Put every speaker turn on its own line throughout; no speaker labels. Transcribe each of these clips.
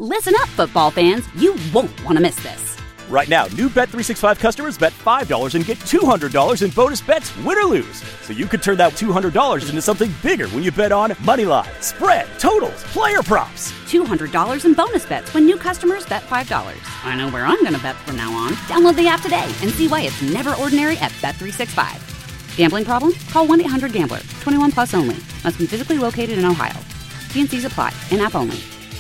Listen up, football fans. You won't want to miss this.
Right now, new Bet365 customers bet $5 and get $200 in bonus bets, win or lose. So you could turn that $200 into something bigger when you bet on money line, spread, totals, player props.
$200 in bonus bets when new customers bet $5. I know where I'm going to bet from now on. Download the app today and see why it's never ordinary at Bet365. Gambling problem? Call 1-800-GAMBLER. 21 plus only. Must be physically located in Ohio. T&Cs apply. In-app only.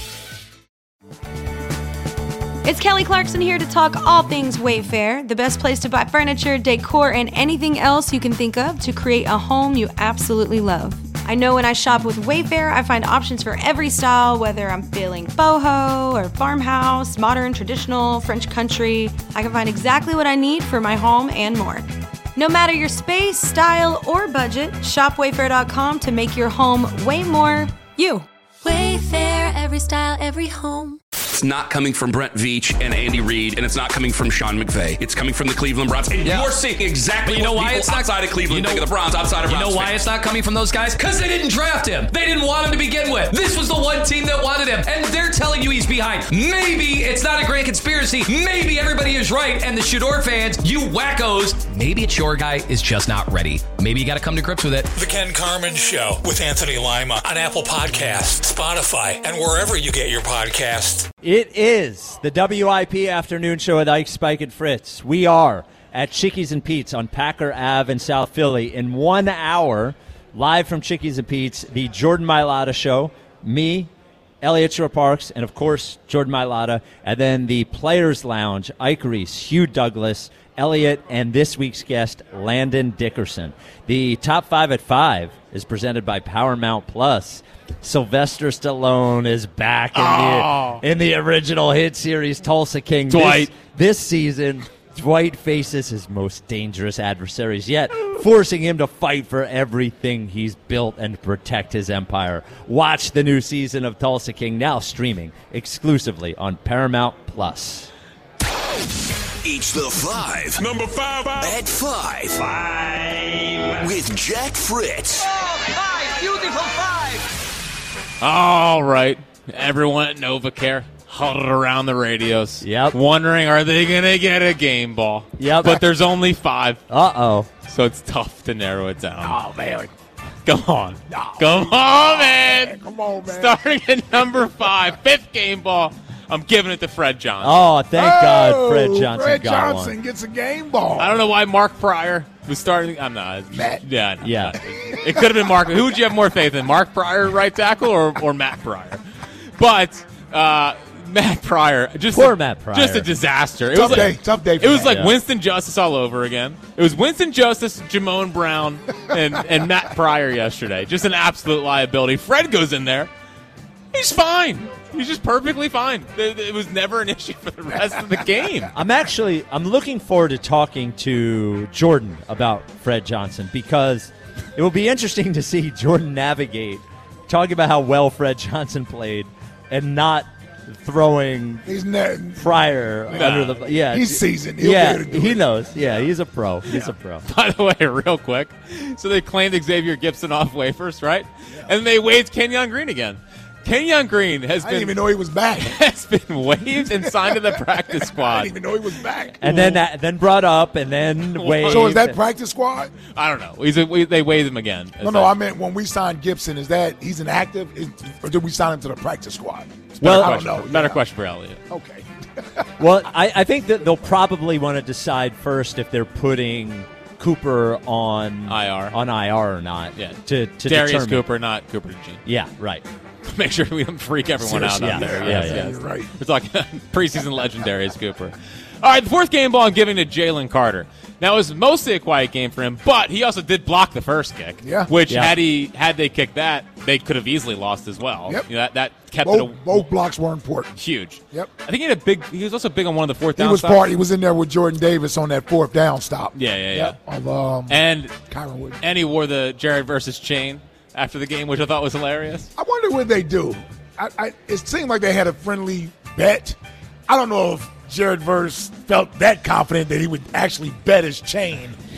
It's Kelly Clarkson here to talk all things Wayfair, the best place to buy furniture, decor, and anything else you can think of to create a home you absolutely love. I know when I shop with Wayfair, I find options for every style, whether I'm feeling boho or farmhouse, modern, traditional, French country. I can find exactly what I need for my home and more. No matter your space, style, or budget, shop Wayfair.com to make your home way more you.
Wayfair, every style, every home.
It's not coming from Brent Veach and Andy Reid, and it's not coming from Sean McVay. It's coming from the Cleveland Browns. And you're seeing exactly what people outside of Cleveland think of the Browns, outside of Browns.
You know why it's not coming from those guys? Because they didn't draft him. They didn't want him to begin with. This was the one team that wanted him, and they're telling you he's behind. Maybe it's not a grand conspiracy. Maybe everybody is right, and the Shador fans, you wackos, maybe it's your guy is just not ready. Maybe you got to come to grips with it.
The Ken Carman Show with Anthony Lima on Apple Podcasts, Spotify, and wherever you get your podcasts.
It is the WIP Afternoon Show with Ike, Spike, and Fritz. We are at Chickies and Pete's on Packer Ave in South Philly. In 1 hour, live from Chickies and Pete's, the Jordan Mailata Show. Me, Elliot Shore-Parks, and, of course, Jordan Mailata. And then the Players Lounge, Ike Reese, Hugh Douglas, Elliot, and this week's guest, Landon Dickerson. The Top 5 at 5 is presented by Paramount Plus. Sylvester Stallone is back in the original hit series Tulsa King.
Dwight.
This season, Dwight faces his most dangerous adversaries yet, forcing him to fight for everything he's built and protect his empire. Watch the new season of Tulsa King, now streaming exclusively on Paramount Plus.
Each the 5.
Number 5.
At 5. With Jack Fritz.
Oh, 5. Beautiful 5.
All right. Everyone at NovaCare huddled around the radios.
Yep.
Wondering, are they going to get a game ball?
Yep.
But there's only 5.
Uh-oh.
So it's tough to narrow it down.
Oh, man.
Come on. Come on, man.
Come on, man.
Starting at number 5, 5th game ball. I'm giving it to Fred Johnson.
Oh, thank God Fred Johnson
Fred
got
Johnson
one.
gets a game ball.
I don't know why Mark Pryor was starting. I'm not.
Matt.
Yeah. No,
Yeah.
It could have been Mark. Who would you have more faith in, Mark Pryor, right tackle, or Matt Pryor? But Matt Pryor,
Poor Matt Pryor.
just a disaster.
Tough day for
It was
Matt.
like Winston Justice all over again. It was Winston Justice, Jamone Brown, and Matt Pryor yesterday. Just an absolute liability. Fred goes in there. He's fine. He's just perfectly fine. It was never an issue for the rest of the game.
I'm looking forward to talking to Jordan about Fred Johnson because it will be interesting to see Jordan navigate talking about how well Fred Johnson played and not throwing Pryor under the
he's seasoned. He'll be able to do
he
it.
knows. Yeah, he's a pro. He's a pro.
By the way, real quick, so they claimed Xavier Gibson off waivers, right? And they waived Kenyon Green again. Kenyon Green
I didn't even know he was back.
has been waived and signed to the practice
I
squad.
didn't even know he was back.
And then brought up and then waived.
So is that practice squad?
I don't know. They waived him again.
No, I meant when we signed Gibson, is that he's inactive, or did we sign him to the practice squad?
Well,
I don't know.
Better question for Elliot.
Okay.
Well, I think that they'll probably want to decide first if they're putting Cooper on IR or not.
Yeah.
To
Darius
determine.
Cooper, not Cooper DeJean.
Yeah, right.
Make sure we don't freak everyone out
Yeah,
there.
yeah,
Yes.
You're right.
We're talking preseason legend Darius Cooper. All right, the 4th game ball I'm giving to Jalen Carter. Now, it was mostly a quiet game for him, but he also did block the first kick, which had they kicked that, they could have easily lost as well.
Yep.
You know, that kept
both blocks were important.
Huge.
Yep.
I think he was also big on one of the 4th down
He was
stops.
He was in there with Jordan Davis on that 4th down stop.
Yeah.
Yep. Of,
and
Kyron Wood.
And he wore the Jared versus chain after the game, which I thought was hilarious.
I wonder what they do. It seemed like they had a friendly bet. I don't know if Jared Verse felt that confident that he would actually bet his chain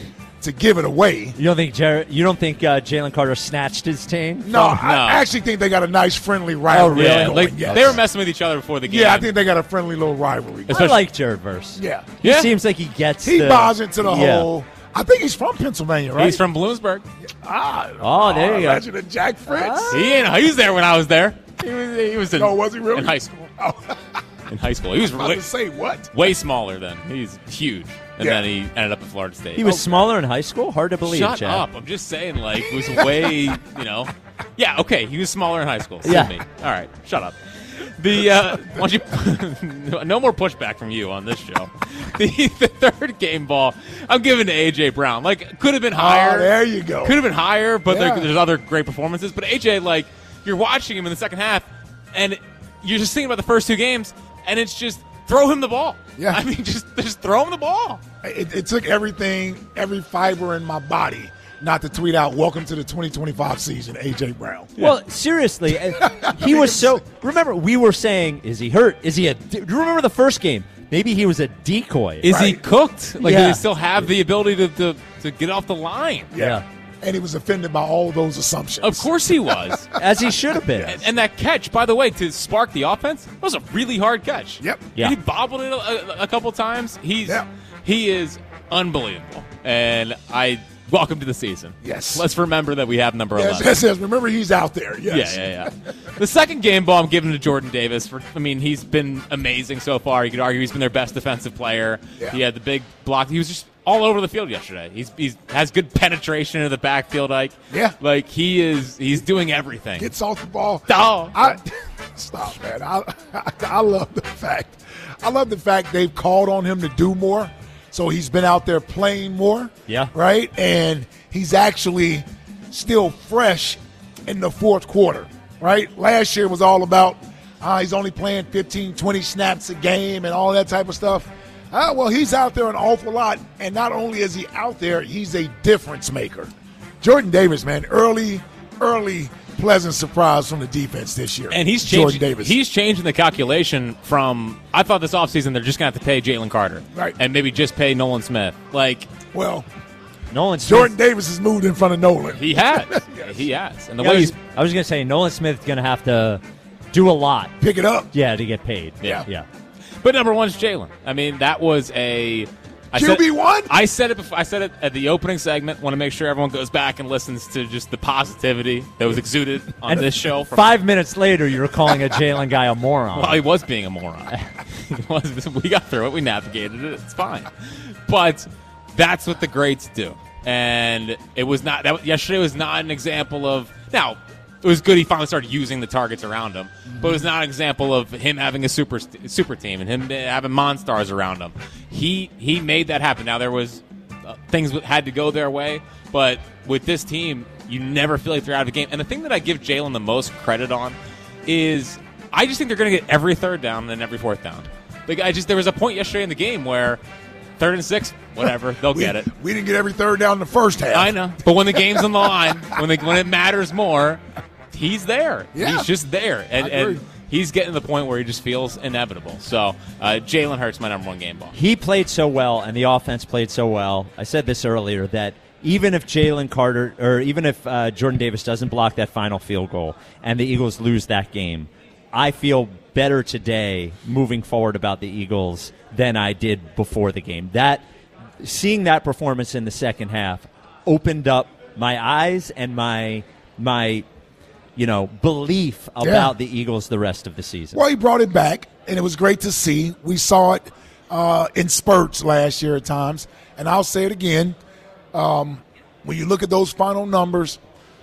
to give it away.
You don't think Jalen Carter snatched his team?
No, I actually think they got a nice friendly rivalry.
Yeah,
going. Yes.
They were messing with each other before the game.
Yeah, I think they got a friendly little rivalry.
I like Jared Verse.
Yeah.
He seems like he gets
He buys into the whole. I think he's from Pennsylvania, right?
He's from Bloomsburg.
There you go.
Imagine a Jack Fritz.
He was there when I was there. He was in,
was he really?
in high school.
Oh.
In high school. He was
I was to say what?
way smaller then. He's huge. And then he ended up at Florida State.
He was smaller in high school? Hard to believe,
Shut
Chad.
up. I'm just saying, it was way, Yeah, okay. He was smaller in high school.
Yeah.
Me. All right. Shut up. Why don't you, no more pushback from you on this show. The third game ball, I'm giving to A.J. Brown. Could have been higher.
Oh, there you go.
Could have been higher, but there's other great performances. But A.J., you're watching him in the second half, and you're just thinking about the first two games, and it's just throw him the ball.
Yeah.
I mean, just throw him the ball.
It took every fiber in my body not to tweet out, "Welcome to the 2025 season, A.J. Brown."
Yeah. Well, seriously, he was so. Remember, we were saying, "Is he hurt? Is he a?" Do you remember the first game? Maybe he was a decoy.
Is he cooked? Do
Yeah.
they still have the ability to get off the line?
Yeah. And he was offended by all those assumptions.
Of course he was.
As he should have been.
And that catch, by the way, to spark the offense, that was a really hard catch.
Yep.
Yeah.
He bobbled it a couple times. He is unbelievable. And welcome to the season.
Yes.
Let's remember that we have number 11.
Yes. Remember, he's out there. Yes.
Yeah. The second game ball I'm giving to Jordan Davis. He's been amazing so far. You could argue he's been their best defensive player.
Yeah.
He had the big block. He was just all over the field yesterday. He's has good penetration into the backfield. He's doing everything.
Gets off the ball.
Oh.
Stop, man. I love the fact they've called on him to do more. So he's been out there playing more.
Yeah.
Right? And he's actually still fresh in the fourth quarter. Right? Last year was all about he's only playing 15, 20 snaps a game and all that type of stuff. Well, he's out there an awful lot. And not only is he out there, he's a difference maker. Jordan Davis, man, early pleasant surprise from the defense this year.
And he's
Jordan Davis.
He's changing the calculation from I thought this offseason they're just going to have to pay Jalen Carter.
Right.
And maybe just pay Nolan Smith.
Nolan Smith.
Jordan Davis has moved in front of Nolan.
He has.
Yes.
He has. And
I was going to say, Nolan Smith's going to have to do a lot.
Pick it up.
Yeah, to get paid.
Yeah. But number one is Jalen. I mean, that was
QB1?
I said it before. I said it at the opening segment. Want to make sure everyone goes back and listens to just the positivity that was exuded on this show.
5 minutes later, you were calling a Jalen guy a moron.
Well, he was being a moron. We got through it. We navigated it. It's fine. But that's what the greats do. And it was not that. Yesterday was not an example of. Now, it was good he finally started using the targets around him, but it was not an example of him having a super team and him having Monstars around him. He made that happen. Now, there was things had to go their way, but with this team, you never feel like they're out of the game. And the thing that I give Jalen the most credit on is I just think they're going to get every third down and every fourth down. There was a point yesterday in the game where 3rd and 6, whatever, they'll get it.
We didn't get every third down in the first half.
I know, but when the game's on the line, when it matters more, he's there.
Yeah.
He's just there, and he's getting to the point where he just feels inevitable. So Jalen Hurts, my number one game ball.
He played so well, and the offense played so well. I said this earlier that even if Jalen Carter or even if Jordan Davis doesn't block that final field goal and the Eagles lose that game, I feel better today moving forward about the Eagles than I did before the game. Seeing that performance in the second half opened up my eyes and my belief about the Eagles the rest of the season.
Well, he brought it back, and it was great to see. We saw it in spurts last year at times, and I'll say it again. When you look at those final numbers,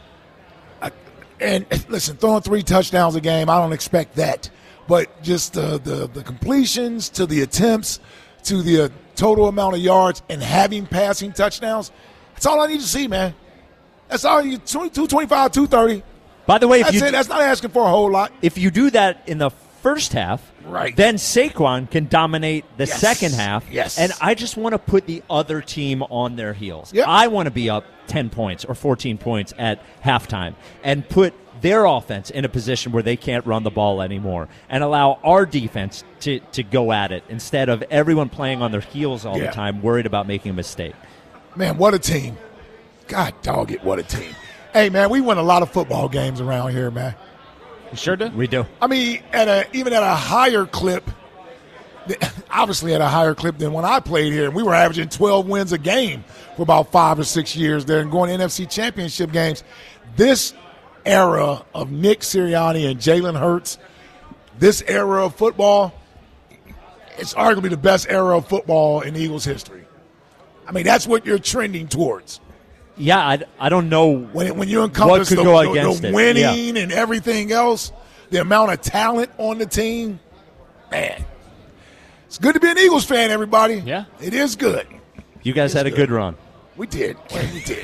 and listen, throwing 3 touchdowns a game, I don't expect that. But just the completions to the attempts to the total amount of yards and having passing touchdowns, that's all I need to see, man. That's all you 225, 230.
By the way,
that's not asking for a whole lot.
If you do that in the first half,
right,
then Saquon can dominate the second half.
Yes.
And I just want to put the other team on their heels.
Yep.
I want to be up 10 points or 14 points at halftime and put their offense in a position where they can't run the ball anymore and allow our defense to go at it instead of everyone playing on their heels all the time, worried about making a mistake.
Man, what a team. God dog it, what a team. Hey, man, we win a lot of football games around here, man.
You sure do?
We do.
I mean, even at a higher clip, obviously at a higher clip than when I played here. We were averaging 12 wins a game for about 5 or 6 years there and going to NFC championship games. This era of Nick Sirianni and Jalen Hurts, this era of football, it's arguably the best era of football in Eagles history. I mean, that's what you're trending towards.
Yeah, I don't know
when you encompass the winning and everything else, the amount of talent on the team, man. It's good to be an Eagles fan, everybody.
Yeah.
It is good.
You guys had a good run.
We did. We did.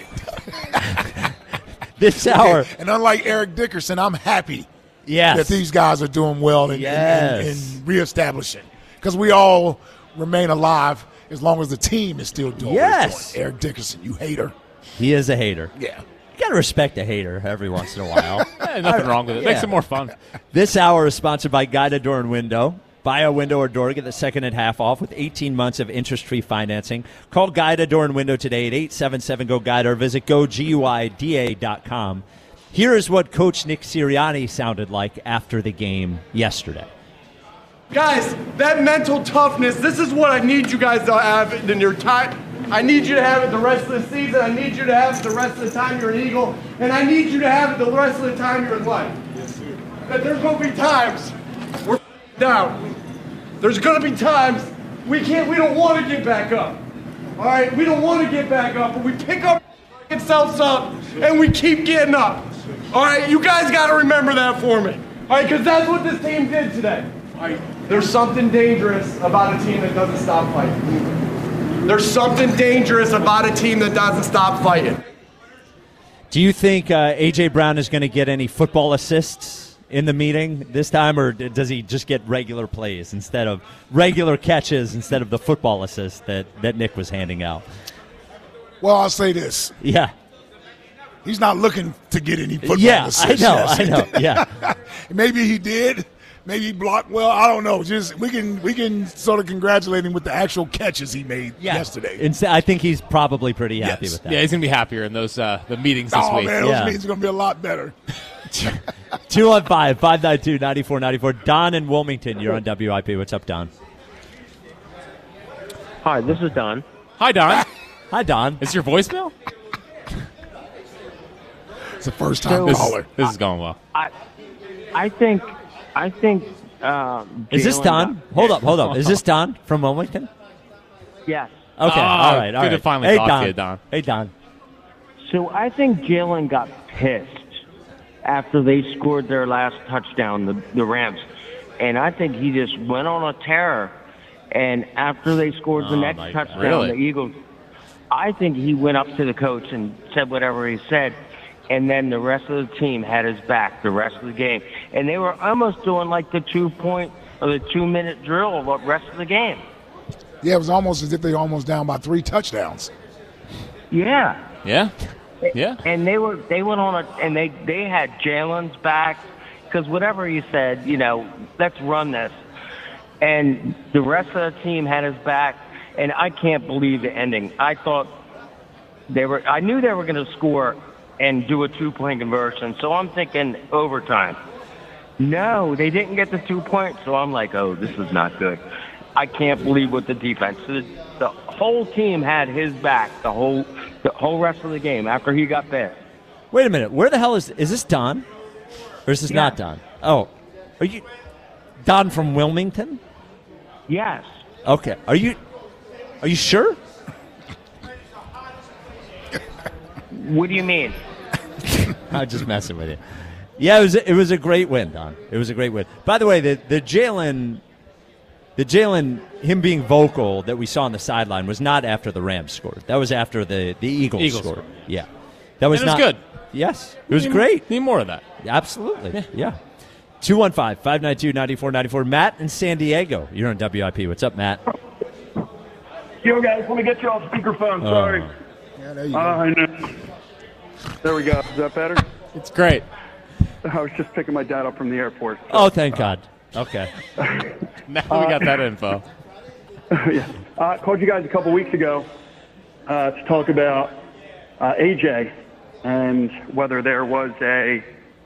This hour.
And unlike Eric Dickerson, I'm happy
that
these guys are doing well and reestablishing. Because we all remain alive as long as the team is still doing what it's doing. Eric Dickerson, you hater.
He is a hater.
Yeah.
You got to respect a hater every once in a while.
Nothing wrong with it. Makes it more fun.
This hour is sponsored by Guida Door and Window. Buy a window or door, get the second and half off with 18 months of interest-free financing. Call Guida Door and Window today at 877-GO-GUIDA or visit GoGuida.com. Here is what Coach Nick Sirianni sounded like after the game yesterday.
Guys, that mental toughness, this is what I need you guys to have in your time. I need you to have it the rest of the season. I need you to have it the rest of the time you're an Eagle. And I need you to have it the rest of the time you're in life. That there's going to be times we're down. There's going to be times we don't want to get back up. All right? We don't want to get back up, but we pick our selves up and we keep getting up. All right? You guys got to remember that for me. All right? Because that's what this team did today. All right? There's something dangerous about a team that doesn't stop fighting. There's something dangerous about a team that doesn't stop fighting.
Do you think A.J. Brown is going to get any football assists in the meeting this time, or does he just get regular plays instead of regular catches instead of the football assists that Nick was handing out?
Well, I'll say this.
Yeah.
He's not looking to get any football assists.
I know. Yeah.
Maybe he did. Maybe he blocked well. I don't know. Just we can sort of congratulate him with the actual catches he made yesterday.
I think he's probably pretty happy with that.
Yeah, he's gonna be happier in those the meetings this week.
Man, those meetings are gonna be a lot better.
215-592-9494. Don in Wilmington, you're on WIP. What's up, Don?
Hi, this is Don.
Hi, Don.
Hi, Don.
Is your voicemail?
It's the first time caller.
This is going well.
I think.
Is this Don? Hold up. Is this Don from Wilmington?
Yes.
Okay. All right.
Good to finally talk to you, Don.
Hey, Don.
So I think Jalen got pissed after they scored their last touchdown, the Rams, and I think he just went on a tear. And after they scored the next touchdown, the Eagles, I think he went up to the coach and said whatever he said. And then the rest of the team had his back the rest of the game. And they were almost doing like the 2-minute drill the rest of the game.
Yeah, it was almost as if they were almost down by 3 touchdowns.
Yeah.
Yeah. Yeah.
And they went on and they had Jalen's back because whatever he said, let's run this. And the rest of the team had his back. And I can't believe the ending. I knew they were going to score and do a 2-point conversion. So I'm thinking overtime. No, they didn't get the 2 points. So I'm like, oh, this is not good. I can't believe what the defense. The whole team had his back the whole rest of the game after he got pissed.
Wait a minute. Where the hell is this Don? Or is this not Don? Oh, are you Don from Wilmington?
Yes.
Okay. Are you sure?
What do you mean?
I'm just messing with you. Yeah, it was a great win, Don. It was a great win. By the way, the Jalen, him being vocal that we saw on the sideline was not after the Rams scored. That was after the Eagles scored. Yeah, that was not
good.
Yes, it was great.
Need more of that.
Absolutely. Yeah. 215-592-9494. Matt in San Diego. You're on WIP. What's up, Matt?
Yo, guys, let me get you off speakerphone. Sorry.
Yeah, there you go.
I know. There we go. Is that better?
It's great.
I was just picking my dad up from the airport. So.
Oh, thank God. Okay.
Now we got that info.
Yeah. Called you guys a couple weeks ago,
to talk about AJ and whether there was a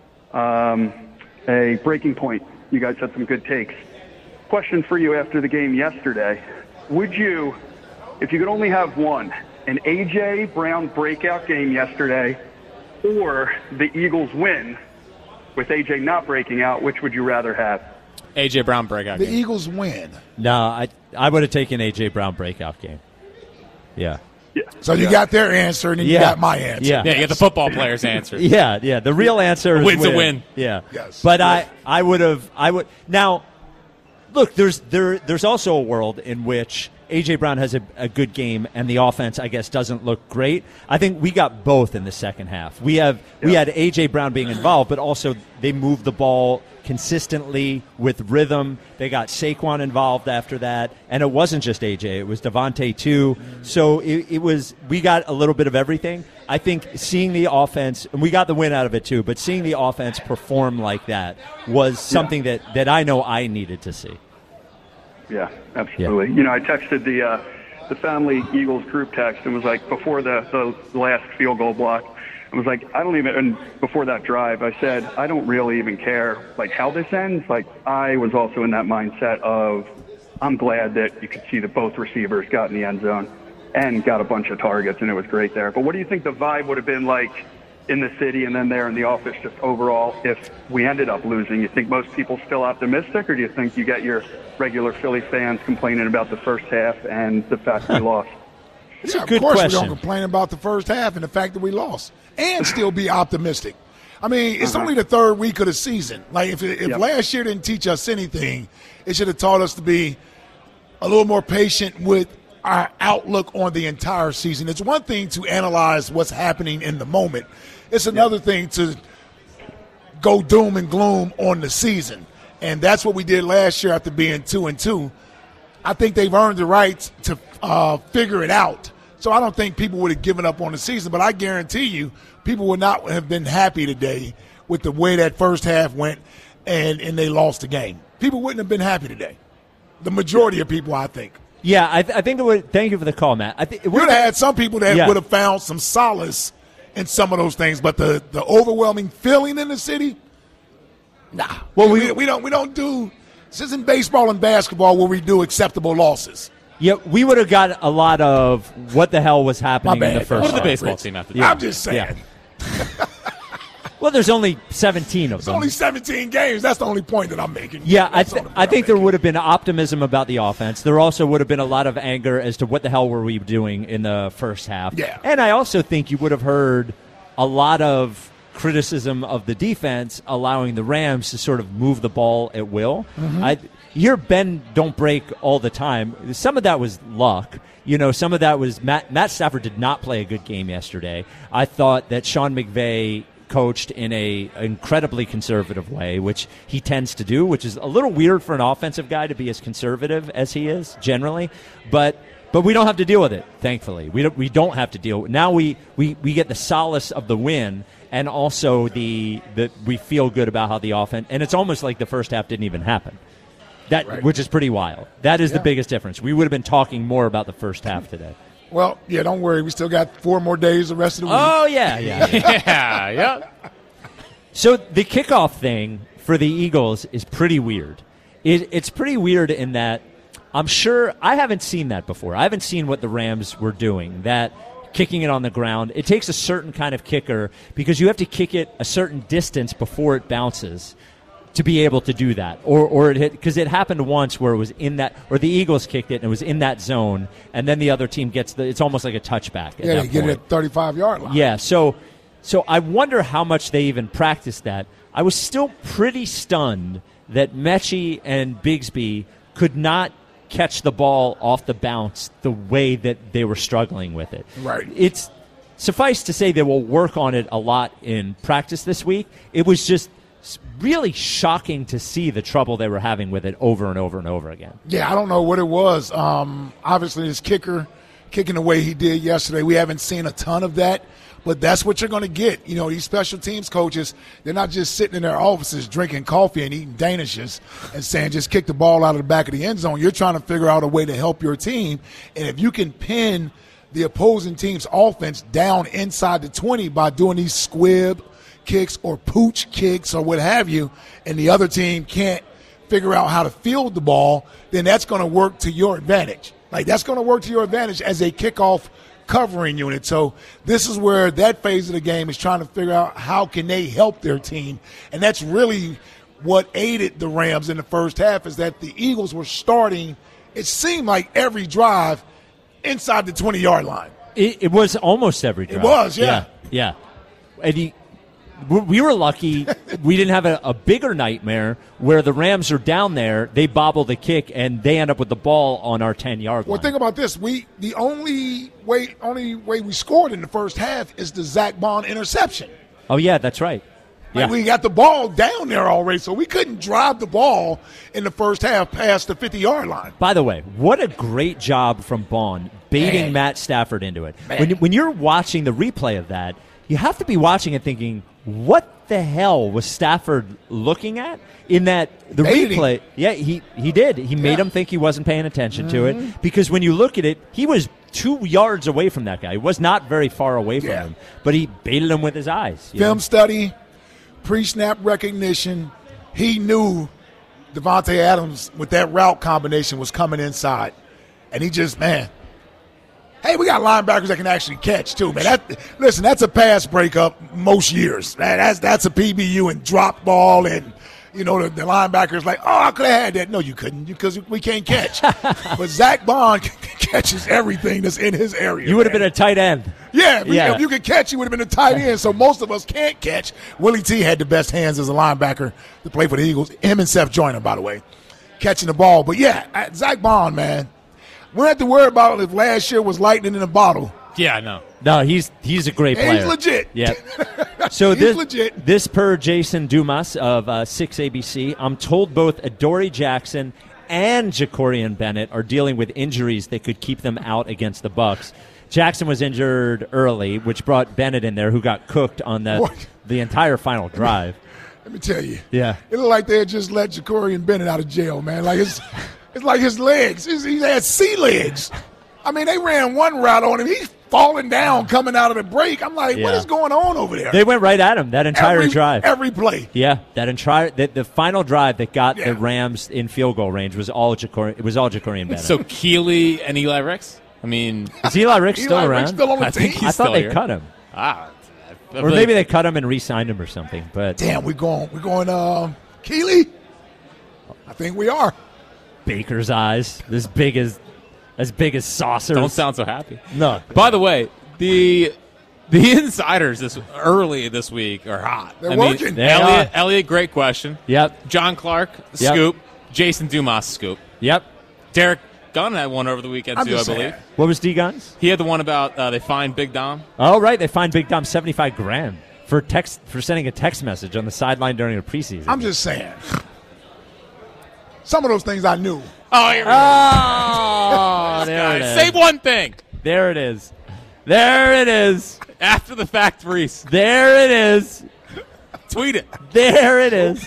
breaking point. You guys had some good takes. Question for you after the game yesterday. Would you, if you could only have one, an A.J. Brown breakout game yesterday or the Eagles win with A.J. not breaking out, which would you rather have?
A.J. Brown breakout
game.
The
Eagles win.
No, I would have taken A.J. Brown breakout game. Yeah.
So you got their answer, and then you got my answer.
Yeah,
you got the football player's answer.
Yeah. The real answer is
win's a win.
Yeah.
Yes.
But I would now. Look, there's also a world in which A.J. Brown has a good game and the offense, I guess, doesn't look great. I think we got both in the second half. We had A.J. Brown being involved, but also they moved the ball consistently with rhythm. They got Saquon involved after that, and it wasn't just A.J. It was Devontae too. So we got a little bit of everything. I think seeing the offense, and we got the win out of it too, but seeing the offense perform like that was something that I know I needed to see.
Yeah, absolutely. You know, I texted the family Eagles group text and was like, before the last field goal block, I was like, and before that drive, I said, I don't really even care, like, how this ends. Like, I was also in that mindset of, I'm glad that you could see that both receivers got in the end zone and got a bunch of targets, and it was great there. But what do you think the vibe would have been like in the city and then there in the office just overall if we ended up losing? You think most people still optimistic, or do you think you get your regular Philly fans complaining about the first half and the fact we lost?
It's a good question. Of course we don't complain about the first half and the fact that we lost and still be optimistic. I mean, it's only the third week of the season. Like, if last year didn't teach us anything, it should have taught us to be a little more patient with our outlook on the entire season. It's one thing to analyze what's happening in the moment. It's another thing to go doom and gloom on the season. And that's what we did last year after being 2-2. I think they've earned the right to figure it out. So I don't think people would have given up on the season, but I guarantee you people would not have been happy today with the way that first half went and they lost the game. People wouldn't have been happy today. The majority of people, I think.
Yeah, I think it would. Thank you for the call, Matt. I think
you would have had some people that would have found some solace in some of those things, but the overwhelming feeling in the city, nah. Well, we don't do. This isn't baseball and basketball where we do acceptable losses.
Yeah, we would have got a lot of what the hell was happening in the first.
What did the baseball team have to do?
I'm just saying.
Yeah. Well, there's only 17 of them.
There's only 17 games. That's the only point that I'm making.
Yeah, I think there would have been optimism about the offense. There also would have been a lot of anger as to what the hell were we doing in the first half.
Yeah.
And I also think you would have heard a lot of criticism of the defense allowing the Rams to sort of move the ball at will. Mm-hmm. You hear Ben don't break all the time. Some of that was luck. You know, some of that was Matt Stafford did not play a good game yesterday. I thought that Sean McVay coached in a incredibly conservative way, which he tends to do, which is a little weird for an offensive guy to be as conservative as he is generally. But we don't have to deal with it, thankfully. We don't have to deal with it. Now we get the solace of the win, and also the we feel good about how the offense, and it's almost like the first half didn't even happen. Which is pretty wild. That is the biggest difference. We would have been talking more about the first half today.
Well, yeah, don't worry. We still got 4 more days the rest of the week.
Oh, yeah. So the kickoff thing for the Eagles is pretty weird. It's pretty weird in that I'm sure I haven't seen that before. I haven't seen what the Rams were doing, that kicking it on the ground. It takes a certain kind of kicker because you have to kick it a certain distance before it bounces to be able to do that, or it hit, because it happened once where it was in that, or the Eagles kicked it and it was in that zone, and then the other team gets it's almost like a touchback.
Yeah, they get it at 35-yard line.
Yeah, so I wonder how much they even practiced that. I was still pretty stunned that Mechie and Bigsby could not catch the ball off the bounce the way that they were struggling with it.
Right.
It's suffice to say they will work on it a lot in practice this week. It was just really shocking to see the trouble they were having with it over and over and over again.
Yeah, I don't know what it was. Obviously, this kicker kicking the way he did yesterday, we haven't seen a ton of that, but that's what you're going to get. You know, these special teams coaches, they're not just sitting in their offices drinking coffee and eating Danishes and saying just kick the ball out of the back of the end zone. You're trying to figure out a way to help your team, and if you can pin the opposing team's offense down inside the 20 by doing these squib kicks or pooch kicks or what have you, and the other team can't figure out how to field the ball, then that's going to work to your advantage. Like, that's going to work to your advantage as a kickoff covering unit. So this is where that phase of the game is trying to figure out how can they help their team, and that's really what aided the Rams in the first half, is that the Eagles were starting, it seemed like every drive inside the 20-yard line.
It was almost every drive.
It was, yeah.
Yeah. And we were lucky we didn't have a bigger nightmare where the Rams are down there, they bobble the kick, and they end up with the ball on our 10-yard line.
Well, think about this. The only way we scored in the first half is the Zach Bond interception.
Oh, yeah, that's right.
Like,
Yeah.
we got the ball down there already, so we couldn't drive the ball in the first half past the 50-yard line.
By the way, what a great job from Bond baiting Matt Stafford into it. When you're watching the replay of that, you have to be watching it thinking, what the hell was Stafford looking at in that the
Baiting.
replay? Yeah, he did. He made him think he wasn't paying attention to it, because when you look at it, he was 2 yards away from that guy. He was not very far away from him, but he baited him with his eyes.
Film study, pre-snap recognition. He knew Devontae Adams with that route combination was coming inside. And he just, hey, we got linebackers that can actually catch too, man. Listen, that's a pass breakup most years. That's a PBU and drop ball, and the linebacker's like, oh, I could have had that. No, you couldn't, because we can't catch. But Zach Bond catches everything that's in his area.
You would have been a tight end.
Yeah, if you could catch, you would have been a tight end. So most of us can't catch. Willie T had the best hands as a linebacker to play for the Eagles. Him and Seth Joyner, by the way, catching the ball. But Zach Bond, man, we don't have to worry about if last year was lightning in a bottle.
Yeah, I know.
No, he's a great player.
He's legit.
Yeah. So
He's legit.
This per Jason Dumas of 6ABC, I'm told both Adoree Jackson and Jacorian Bennett are dealing with injuries that could keep them out against the Bucs. Jackson was injured early, which brought Bennett in there, who got cooked on the entire final drive.
Let me tell you.
Yeah.
It looked like they had just let Jacorian Bennett out of jail, man. Like it's like his legs. He had sea legs. I mean, they ran one route on him. He's falling down coming out of the break. I'm like, what is going on over there?
They went right at him that entire drive.
Every play.
Yeah, the final drive that got the Rams in field goal range was all Jacorian Bennett.
So Keeley and Eli Ricks? I mean,
is Eli Ricks still around?
Ricks still on the team?
I thought they cut him. Or maybe they cut him and re-signed him or something. But
damn, we're going Keeley? I think we are.
Baker's eyes, as big as saucers.
Don't sound so happy.
No.
By the way, the insiders early this week are hot.
They're working.
Elliot, great question.
Yep.
John Clark, scoop. Jason Dumas, scoop.
Yep.
Derek Gunn had one over the weekend, too, I believe.
What was D. Gunn's?
He had the one about they fined Big Dom.
Oh, right. They fined Big Dom $75,000 for sending a text message on the sideline during a preseason.
I'm just saying. Some of those things I knew.
Oh, here we
go. There it is.
Say one thing.
There it is. There it is.
After the fact, Reese.
There it is.
Tweet it.
There it is.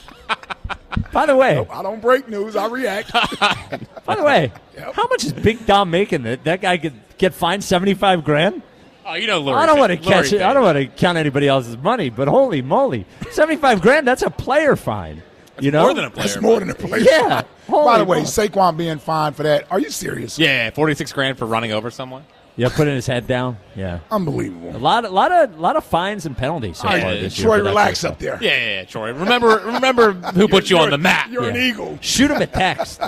By the way,
I don't break news. I react.
By the way, how much is Big Dom making that guy could get fined $75,000?
Oh, you know, Lurie.
I don't want to catch it. I don't want to count anybody else's money, but holy moly, $75,000. That's a player fine. You know,
more than a player.
That's more than a player.
Yeah.
By the way, Saquon being fined for that. Are you serious?
Yeah, $46,000 for running over someone.
Yeah, putting his head down. Yeah,
unbelievable.
A lot of fines and penalties. So far this year
Troy, relax up there.
Yeah, Troy. Remember who put you on the map.
You're an Eagle.
Shoot him a text.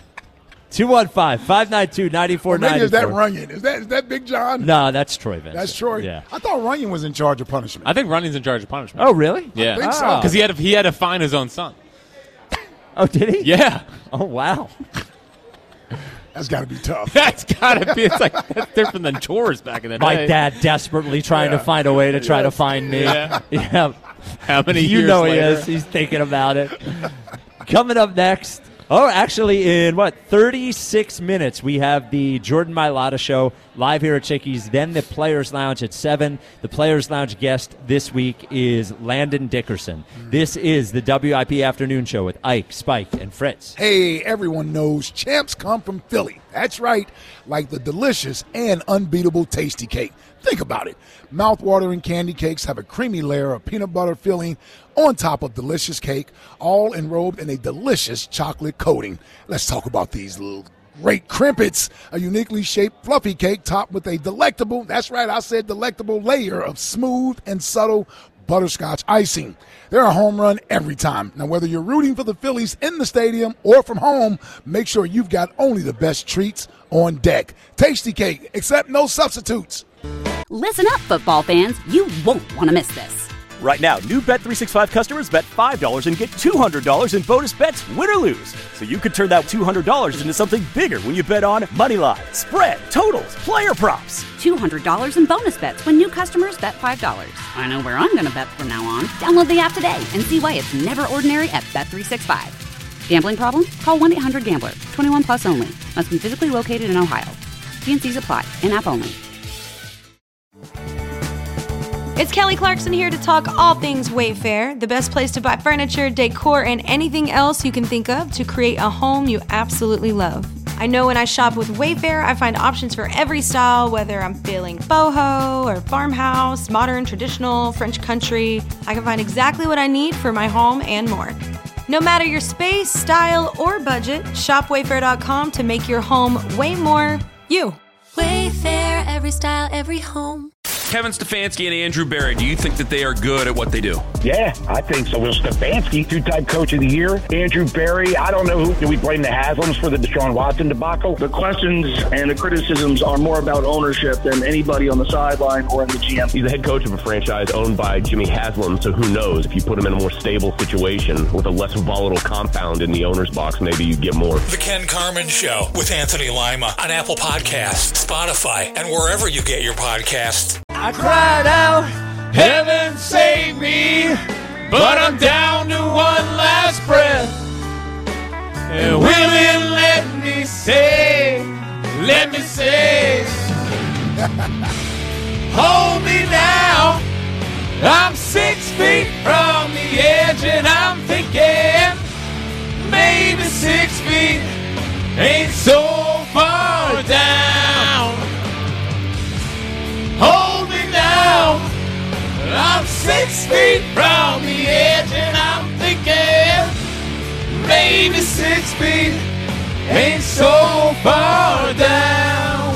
215-592-9494.
Maybe is that Runyon? Is that Big John?
No, that's Troy Vincent.
That's Troy.
Yeah.
I thought Runyon was in charge of punishment.
I think Runyon's in charge of punishment.
Oh, really?
Yeah,
I think so.
Because he had to fine his own son.
Oh, did he?
Yeah.
Oh, wow.
That's got to be tough.
That's got to be. It's like that's different than chores back in the day.
My dad desperately trying to find a way to try to find me.
Yeah. How many years
You know he
later?
is. He's thinking about it. Coming up next. Oh, actually, in 36 minutes, we have the Jordan Mailata Show live here at Chickies. Then the Players Lounge at 7. The Players Lounge guest this week is Landon Dickerson. This is the WIP Afternoon Show with Ike, Spike, and Fritz.
Hey, everyone knows champs come from Philly. That's right, like the delicious and unbeatable Tasty Cake. Think about it. Mouth-watering candy cakes have a creamy layer of peanut butter filling on top of delicious cake, all enrobed in a delicious chocolate coating. Let's talk about these little great crimpets, a uniquely shaped fluffy cake topped with a delectable, that's right, I said delectable layer of smooth and subtle butterscotch icing. They're a home run every time. Now, whether you're rooting for the Phillies in the stadium or from home, make sure you've got only the best treats on deck. Tasty Cake, except no substitutes.
Listen up, football fans. You won't want to miss this.
Right now, new Bet365 customers bet $5 and get $200 in bonus bets, win or lose. So you could turn that $200 into something bigger when you bet on moneyline, spread, totals, player props.
$200 in bonus bets when new customers bet $5. I know where I'm going to bet from now on. Download the app today and see why it's never ordinary at Bet365. Gambling problem? Call 1-800-GAMBLER. 21 plus only. Must be physically located in Ohio. T&Cs apply. In-app only.
It's Kelly Clarkson here to talk all things Wayfair, the best place to buy furniture, decor, and anything else you can think of to create a home you absolutely love. I know when I shop with Wayfair, I find options for every style, whether I'm feeling boho or farmhouse, modern, traditional, French country. I can find exactly what I need for my home and more. No matter your space, style, or budget, shop Wayfair.com to make your home way more you.
Wayfair, every style, every home.
Kevin Stefanski and Andrew Berry, do you think that they are good at what they do?
Yeah, I think so. Well, Stefanski, two-time coach of the year. Andrew Berry, I don't know do we blame the Haslams for the Deshaun Watson debacle?
The questions and the criticisms are more about ownership than anybody on the sideline or in the GM.
He's the head coach of a franchise owned by Jimmy Haslam, so who knows? If you put him in a more stable situation with a less volatile compound in the owner's box, maybe you get more.
The Ken Carman Show with Anthony Lima on Apple Podcasts, Spotify, and wherever you get your podcasts.
I cried out, heaven save me, but I'm down to one last breath. And women, let me say, hold me now. I'm 6 feet from the edge and I'm thinking, maybe 6 feet ain't so far down. Hold me now. I'm 6 feet from the edge and I'm thinking maybe 6 feet ain't so far down.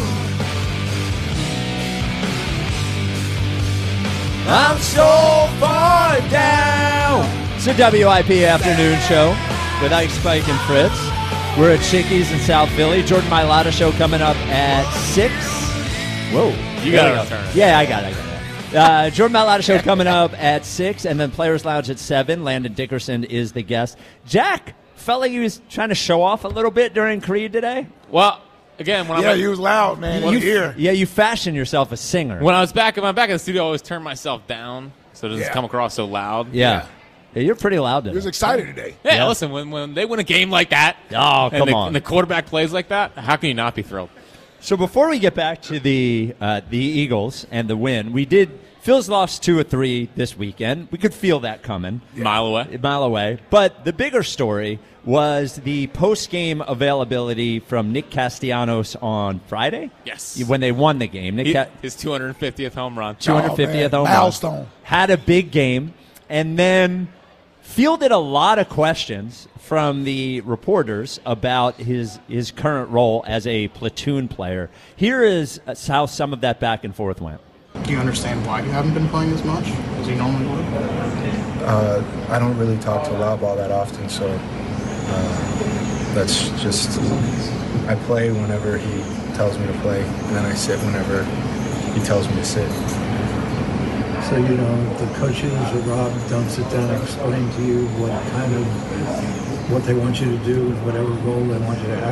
I'm so far down.
It's a WIP afternoon show with Ike, Spike, and Fritz. We're at Chickies in South Philly. Jordan Mailata show coming up at 6. Whoa.
You got it.
Yeah, I got it. Jordan Mailata show coming up at 6, and then Players Lounge at 7. Landon Dickerson is the guest. Jack, felt like he was trying to show off a little bit during Creed today?
Well, again, when
he was loud, man.
You fashion yourself a singer.
When I was back in the studio, I always turn myself down so it doesn't come across so loud.
Yeah, you're pretty loud today.
He was excited today.
Yeah, listen, when they win a game like that, and the quarterback plays like that, how can you not be thrilled?
So before we get back to the Eagles and the win, Phil's lost 2 or 3 this weekend. We could feel that coming.
Mile away. But
the bigger story was the post-game availability from Nick Castellanos on Friday.
Yes.
When they won the game.
His 250th home run.
250th home run.
Milestone.
Had a big game and then fielded a lot of questions from the reporters about his current role as a platoon player. Here is how some of that back and forth went.
Do you understand why you haven't been playing as much as you normally would?
I don't really talk to Rob all that often, so that's just I play whenever he tells me to play, and then I sit whenever he tells me to sit.
So, the coaches or Rob don't sit down and explain to you what they want you to do with whatever role they want you to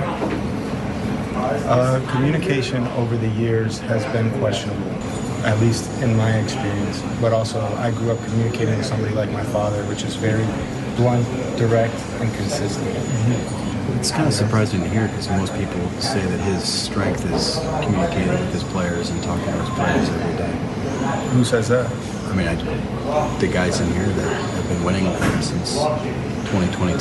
have?
Communication over the years has been questionable, at least in my experience. But also, I grew up communicating with somebody like my father, which is very blunt, direct, and consistent.
Mm-hmm. It's kind of surprising to hear because most people say that his strength is communicating with his players and talking to his players every day.
Who says that?
I mean, the guys in here that have been winning since 2022.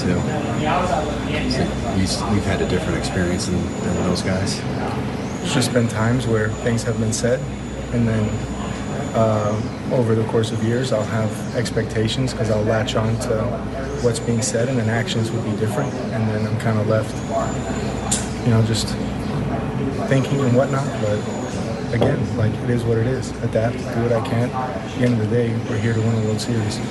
So we've had a different experience than those guys.
There's just been times where things have been said, and then over the course of years, I'll have expectations because I'll latch on to what's being said, and then actions would be different, and then I'm kind of left, just thinking and whatnot. But again, it is what it is. Adapt, do what I can. At the end of the day, we're here to win the World Series.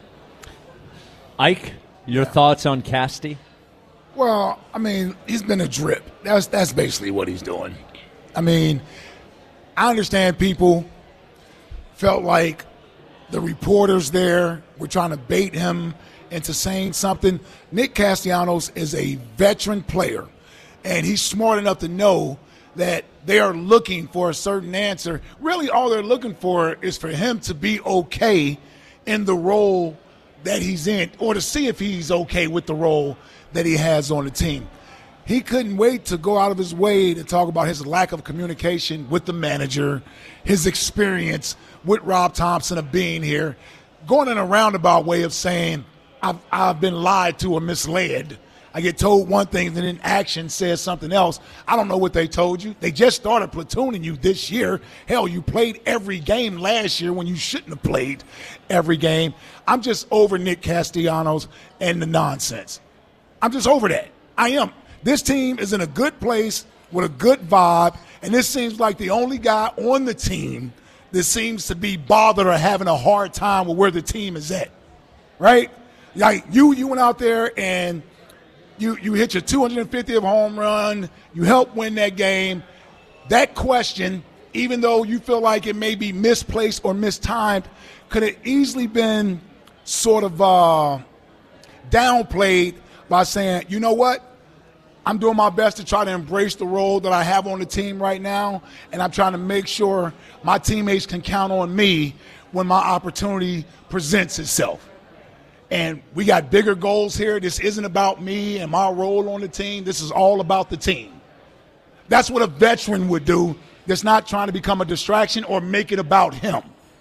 Ike, your thoughts on Casty?
Well, he's been a drip. That's basically what he's doing. I understand people felt like the reporters there were trying to bait him into saying something. Nick Castellanos is a veteran player, and he's smart enough to know that they are looking for a certain answer. Really, all they're looking for is for him to be okay in the role that he's in, or to see if he's okay with the role that he has on the team. He couldn't wait to go out of his way to talk about his lack of communication with the manager, his experience with Rob Thompson of being here, going in a roundabout way of saying, I've been lied to or misled. I get told one thing and then action says something else. I don't know what they told you. They just started platooning you this year. Hell, you played every game last year when you shouldn't have played every game. I'm just over Nick Castellanos and the nonsense. I'm just over that. I am. This team is in a good place with a good vibe, and this seems like the only guy on the team that seems to be bothered or having a hard time with where the team is at, right? Like you went out there and you hit your 250th home run. You helped win that game. That question, even though you feel like it may be misplaced or mistimed, could have easily been sort of downplayed by saying, you know what? I'm doing my best to try to embrace the role that I have on the team right now, and I'm trying to make sure my teammates can count on me when my opportunity presents itself. And we got bigger goals here. This isn't about me and my role on the team. This is all about the team. That's what a veteran would do that's not trying to become a distraction or make it about him.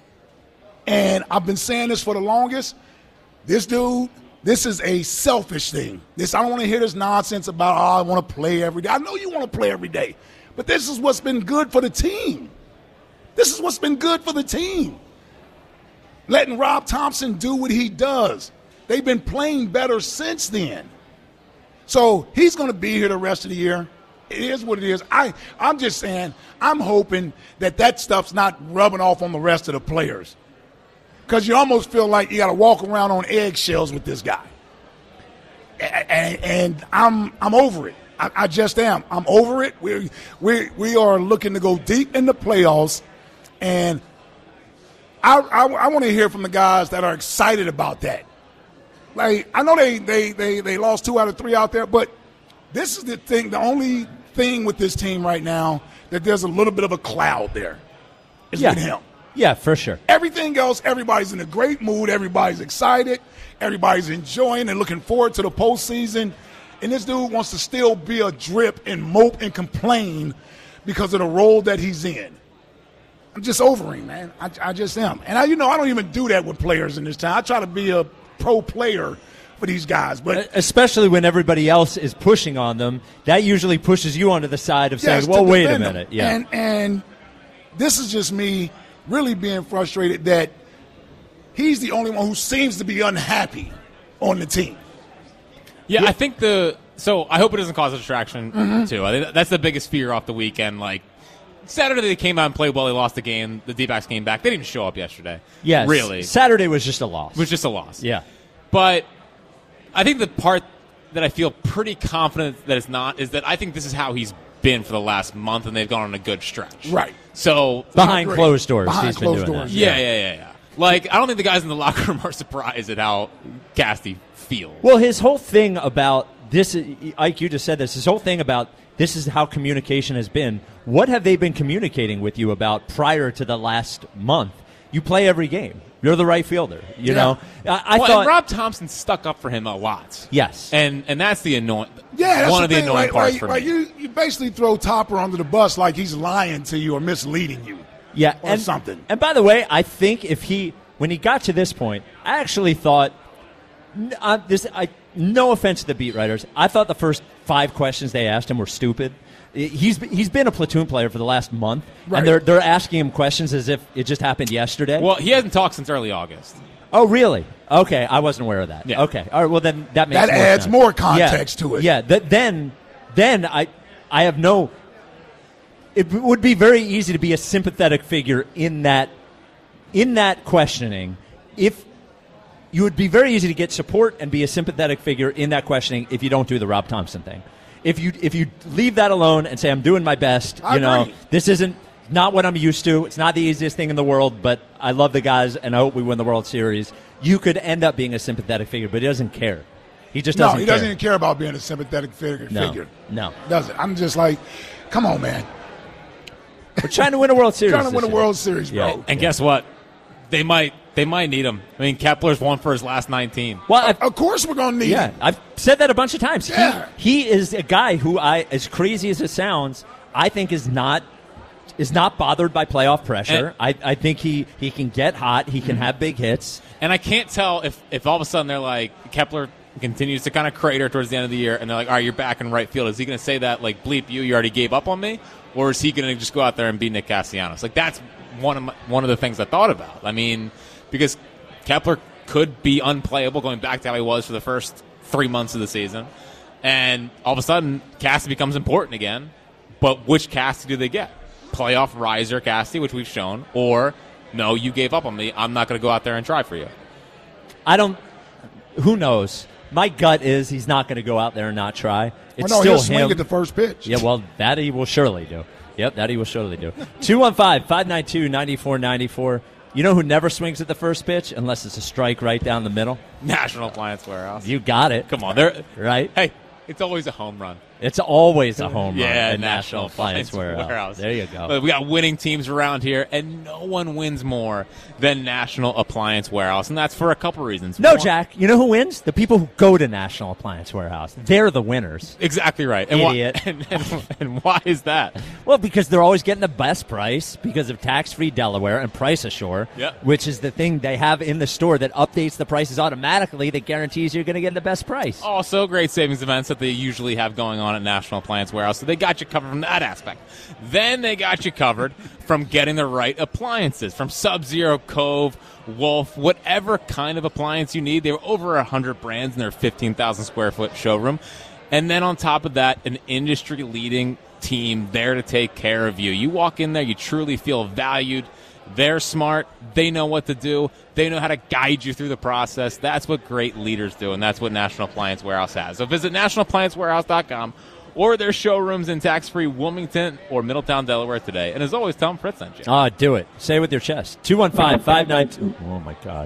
And I've been saying this for the longest. This dude, this is a selfish thing. I don't want to hear this nonsense about, I want to play every day. I know you want to play every day, but this is what's been good for the team. This is what's been good for the team. Letting Rob Thompson do what he does. They've been playing better since then. So he's going to be here the rest of the year. It is what it is. I'm just saying, I'm hoping that stuff's not rubbing off on the rest of the players. Because you almost feel like you got to walk around on eggshells with this guy. And I'm over it. I just am. I'm over it. We are looking to go deep in the playoffs. And I want to hear from the guys that are excited about that. Like, I know they lost 2 out of 3 out there, but this is the thing, the only thing with this team right now that there's a little bit of a cloud there is with him.
Yeah, for sure.
Everything else, everybody's in a great mood. Everybody's excited. Everybody's enjoying and looking forward to the postseason. And this dude wants to still be a drip and mope and complain because of the role that he's in. I'm just over him, man. I just am. And I don't even do that with players in this town. I try to be a pro player for these guys. But
especially when everybody else is pushing on them, that usually pushes you onto the side of saying, well, wait a minute. Yeah.
And this is just me really being frustrated that he's the only one who seems to be unhappy on the team.
Yeah, I think so I hope it doesn't cause a distraction, too. I think that's the biggest fear off the weekend. Like, Saturday they came out and played well. They lost the game. The D-backs came back. They didn't show up yesterday.
Yes.
Really.
Saturday was just a loss.
It was just a loss.
Yeah.
But I think the part that I feel pretty confident that it's not is that I think this is how he's been for the last month, and they've gone on a good stretch.
Right.
So
behind closed doors,
he's been doing
that.
Yeah. Like, I don't think the guys in the locker room are surprised at how Casty feels.
Well, his whole thing about this, Ike, you just said this, his whole thing about this is how communication has been. What have they been communicating with you about prior to the last month? You play every game. You're the right fielder. You know? I thought
and Rob Thompson stuck up for him a lot.
Yes.
And that's the annoying
that's
one of the
thing.
annoying parts for me.
You basically throw Topper under the bus like he's lying to you or misleading you.
Yeah,
or something.
And by the way, I think when he got to this point, I actually thought no offense to the beat writers, I thought the first 5 questions they asked him were stupid. He's been a platoon player for the last month, and they're asking him questions as if it just happened yesterday.
Well, he hasn't talked since early August.
Oh, really? Okay, I wasn't aware of that.
Yeah.
Okay, all right. Well, then that makes more
adds
sense.
more context to it.
Yeah. Then I have no. It would be very easy to be a sympathetic figure in that questioning. If you would be very easy to get support and be a sympathetic figure in that questioning if you don't do the Rob Thompson thing. If you leave that alone and say I'm doing my best, this isn't not what I'm used to. It's not the easiest thing in the world, but I love the guys and I hope we win the World Series. You could end up being a sympathetic figure, but he doesn't care. He just doesn't.
No, he doesn't even care about being a sympathetic figure.
No,
doesn't. I'm just like, come on, man.
We're trying to win a World Series.
Trying to win a World Series, bro.
Yeah. And guess what? They might need him. I mean, Kepler's won for his last 19.
Well,
of course we're going to need him.
I've said that a bunch of times.
Yeah.
He is a guy who, as crazy as it sounds, I think is not bothered by playoff pressure. I think he can get hot. He can have big hits.
And I can't tell if all of a sudden they're like, Kepler continues to kind of crater towards the end of the year, and they're like, all right, you're back in right field. Is he going to say that, like, bleep you already gave up on me? Or is he going to just go out there and be Nick Castellanos? Like, that's one of the things I thought about. I mean, because Kepler could be unplayable going back to how he was for the first 3 months of the season. And all of a sudden, Casty becomes important again. But which Casty do they get? Playoff riser Casty, which we've shown, or no, you gave up on me. I'm not going to go out there and try for you.
Who knows? My gut is he's not going to go out there and not try. It's
still
still
he'll swing
him.
at the first pitch.
Yeah, well, that he will surely do. Yep, that he will surely do. 215-592-9494. You know who never swings at the first pitch unless it's a strike right down the middle?
National Appliance Warehouse.
You got it.
Come on, they're
right.
Hey, it's always a home run.
It's always a home run.
Yeah,
at National Appliance Warehouse. There you go.
We got winning teams around here, and no one wins more than National Appliance Warehouse, and that's for a couple reasons.
No, Jack. You know who wins? The people who go to National Appliance Warehouse. They're the winners.
Exactly right. And
Idiot.
And why is that?
Well, because they're always getting the best price because of tax-free Delaware and Price Assure, which is the thing they have in the store that updates the prices automatically that guarantees you're going to get the best price.
Also, great savings events that they usually have going on at National Appliance Warehouse, so they got you covered from that aspect. Then they got you covered from getting the right appliances, from Sub-Zero, Cove, Wolf, whatever kind of appliance you need. They were over 100 brands in their 15,000 square foot showroom. And then on top of that, an industry-leading team there to take care of you. You walk in there, you truly feel valued. They're smart. They know what to do. They know how to guide you through the process. That's what great leaders do, and that's what National Appliance Warehouse has. So visit nationalappliancewarehouse.com or their showrooms in tax-free Wilmington or Middletown, Delaware today. And as always, Tom Fritz sent you.
Do it. Say it with your chest. 215-592. Oh, my God.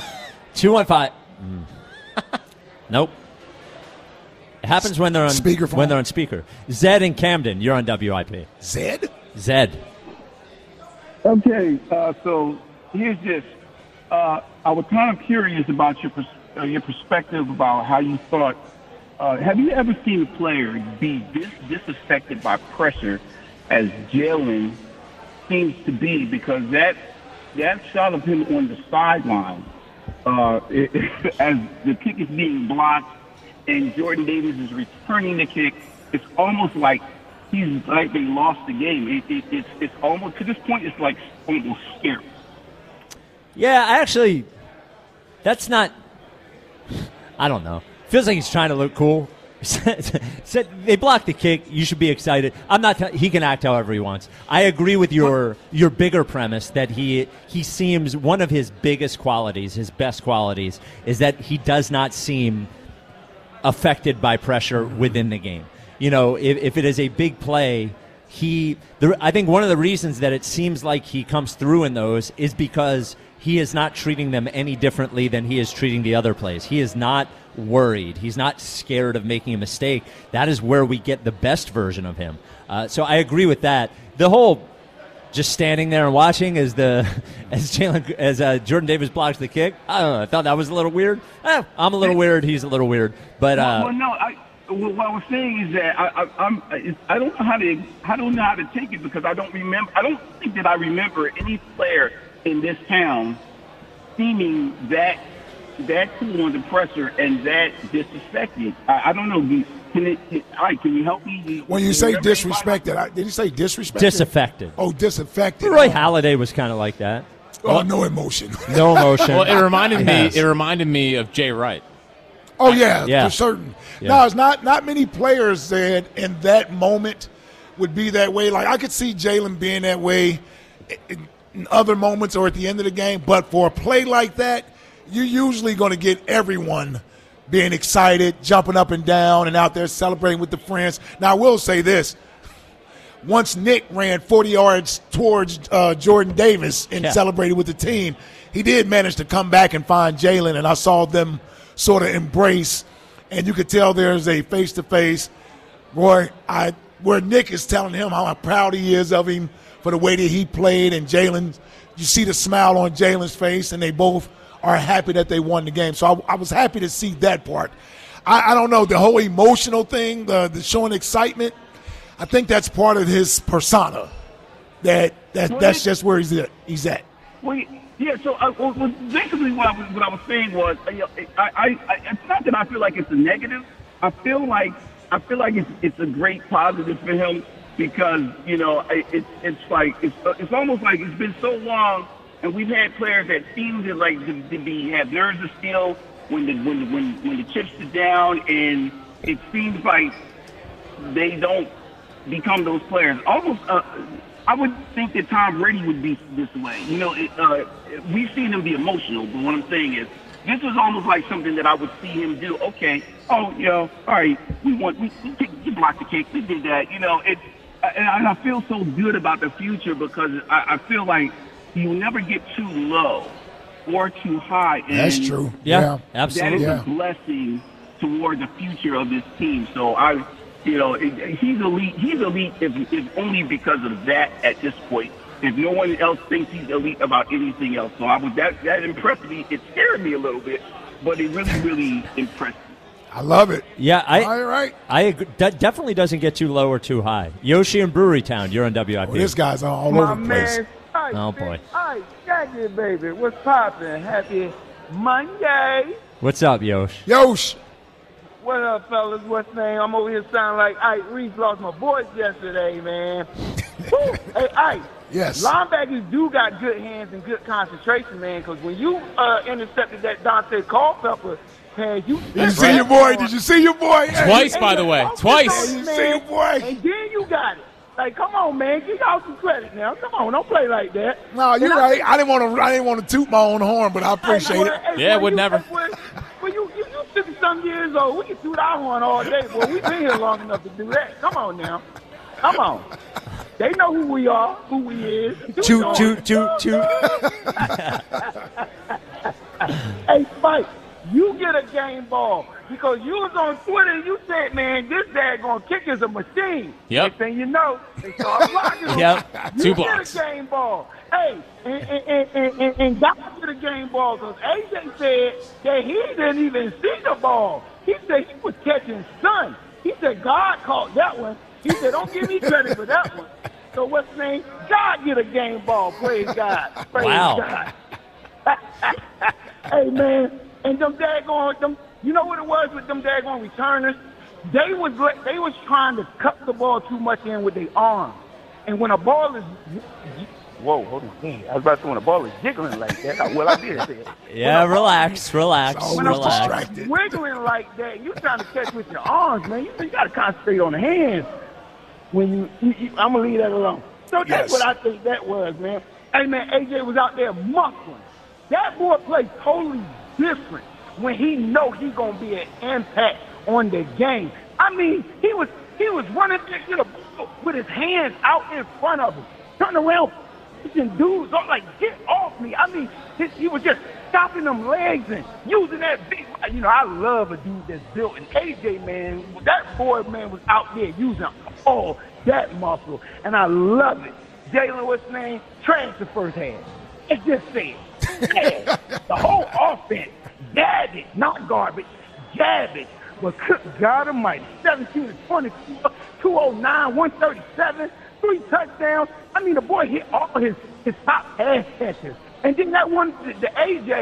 215. Nope. It happens when they're on speakerphone. When they're on speaker. Zed in Camden, you're on WIP.
Zed?
Zed.
Okay, so here's this. I was kind of curious about your perspective about how you thought. Have you ever seen a player be this disaffected by pressure as Jalen seems to be? Because that shot of him on the sideline, as the kick is being blocked and Jordan Davis is returning the kick, it's almost like he's like they lost the game. It's almost, to this point, it's like almost scary.
Yeah, that's not, I don't know. Feels like he's trying to look cool. Said they blocked the kick. You should be excited. I'm not. He can act however he wants. I agree with your bigger premise that he seems, one of his biggest qualities, his best qualities, is that he does not seem affected by pressure within the game. You know, if it is a big play, I think one of the reasons that it seems like he comes through in those is because he is not treating them any differently than he is treating the other plays. He is not worried. He's not scared of making a mistake. That is where we get the best version of him. So I agree with that. The whole just standing there and watching as Jordan Davis blocks the kick, I don't know. I thought that was a little weird. I'm a little weird. He's a little weird. But
what I was saying is that I don't know how to take it because I don't think that I remember any player in this town seeming that that tool under pressure and that disrespected. I don't know. Can you help me?
When you say disrespected, did you say disrespected?
Disaffected.
Oh, disaffected.
Roy Halladay was kind of like that.
Oh, no emotion.
No emotion.
Well, it reminded me of Jay Wright.
Oh yeah, for certain.
Yeah.
No, it's not many players that in that moment would be that way. Like I could see Jalen being that way in other moments or at the end of the game, but for a play like that, you're usually going to get everyone being excited, jumping up and down, and out there celebrating with the friends. Now, I will say this. Once Nick ran 40 yards towards Jordan Davis and celebrated with the team, he did manage to come back and find Jalen, and I saw them sort of embrace, and you could tell there's a face-to-face. Roy, where Nick is telling him how proud he is of him for the way that he played, and Jalen, you see the smile on Jalen's face, and they both are happy that they won the game. So I was happy to see that part. I don't know, the whole emotional thing, the showing excitement, I think that's part of his persona. That's just where he's at.
Well, yeah. So basically, what I was saying was, it's not that I feel like it's a negative. I feel like it's a great positive for him because it's almost like it's been so long. And we've had players that seem to have nerves of steel when the chips are down, and it seems like they don't become those players. Almost, I would think that Tom Brady would be this way. We've seen him be emotional, but what I'm saying is, this was almost like something that I would see him do. Okay, all right, we blocked the kick, we did that. And I feel so good about the future because I feel like he will never get too low or too high. And
that's true.
Yeah, absolutely.
That is a blessing toward the future of this team. So he's elite. He's elite if only because of that at this point. If no one else thinks he's elite about anything else. So that impressed me. It scared me a little bit, but it really, really impressed me.
I love it.
Yeah,
all right.
I agree. That definitely doesn't get too low or too high. Yoshi in Brewery Town, you're on WIP.
Well, this guy's all over the place.
Oh, boy.
Hi, Jackie, baby. What's poppin'? Happy Monday.
What's up, Yosh?
Yosh.
What up, fellas? What's name? I'm over here sounding like Ike Reese lost my voice yesterday, man. Woo. Hey, Ike.
Yes.
Linebackers do got good hands and good concentration, man, because when you intercepted that Dante Culpepper pass,
Did you see your boy? Did you see your boy?
Twice, by the way. Twice.
Did you see your boy?
And then you got it. Like, come on, man, give y'all some credit now. Come on, don't play like that.
No, you're right. I didn't want to toot my own horn, but I appreciate it.
Yeah, would never.
Well, you 50-some years old. We can toot our horn all day, boy. We've been here long enough to do that. Come on now. Come on. They know who we are, who we is.
Toot.
Hey, Spike, you get a game ball because you was on Twitter and you said, man, this daggone kick is a machine.
Yep.
Next thing you know, they start blocking him.
Yep.
You
2 blocks.
get a game ball. Hey, and God get a game ball because AJ said that he didn't even see the ball. He said he was catching sun. He said God caught that one. He said, don't give me credit for that one. So what's the name? God get a game ball. Praise God. Praise God. Hey, man. And them daggone, you know what it was with them daggone returners? They was trying to cut the ball too much in with their arms. And when a ball is, whoa, hold on, I was about to say when a ball is jiggling like that. Well, I did say it.
Yeah, relax.
When a ball is wiggling like that, you trying to catch with your arms, man. You got to concentrate on the hands. When I'm gonna leave that alone. So that's what I think that was, man. Hey, man, AJ was out there muscling. That boy plays totally different when he know he gonna be an impact on the game. I mean, he was running with his hands out in front of him, turning around, pushing dudes off like, get off me. I mean, he was just stopping them legs and using that big. I love a dude that's built. And AJ, man, that boy, man, was out there using all that muscle, and I love it. Jalen, what's his name? Trash the first half. It just said, yeah, the whole offense, garbage, not garbage, garbage. But good God Almighty, 17-20, 209, 137, 3 touchdowns. I mean, the boy hit all his top pass catches. And then that one, the AJ,